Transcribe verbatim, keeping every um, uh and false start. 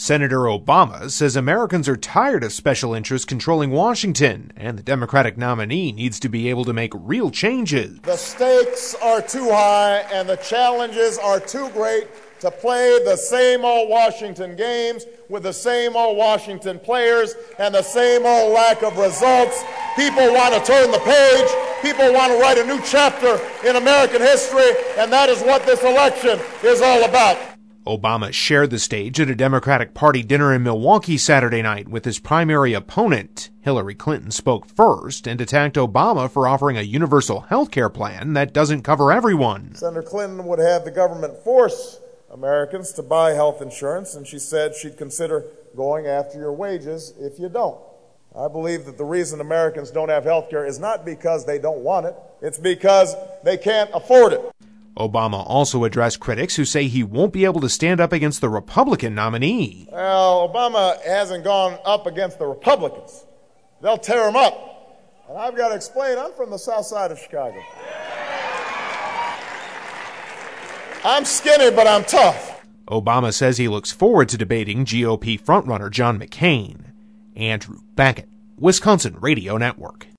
Senator Obama says Americans are tired of special interests controlling Washington, and the Democratic nominee needs to be able to make real changes. The stakes are too high and the challenges are too great to play the same old Washington games with the same old Washington players and the same old lack of results. People want to turn the page. People want to write a new chapter in American history, and that is what this election is all about. Obama shared the stage at a Democratic Party dinner in Milwaukee Saturday night with his primary opponent. Hillary Clinton spoke first and attacked Obama for offering a universal health care plan that doesn't cover everyone. Senator Clinton would have the government force Americans to buy health insurance, and she said she'd consider going after your wages if you don't. I believe that the reason Americans don't have health care is not because they don't want it, it's because they can't afford it. Obama also addressed critics who say he won't be able to stand up against the Republican nominee. Well, Obama hasn't gone up against the Republicans. They'll tear him up. And I've got to explain, I'm from the south side of Chicago. I'm skinny, but I'm tough. Obama says he looks forward to debating G O P frontrunner John McCain. Andrew Beckett, Wisconsin Radio Network.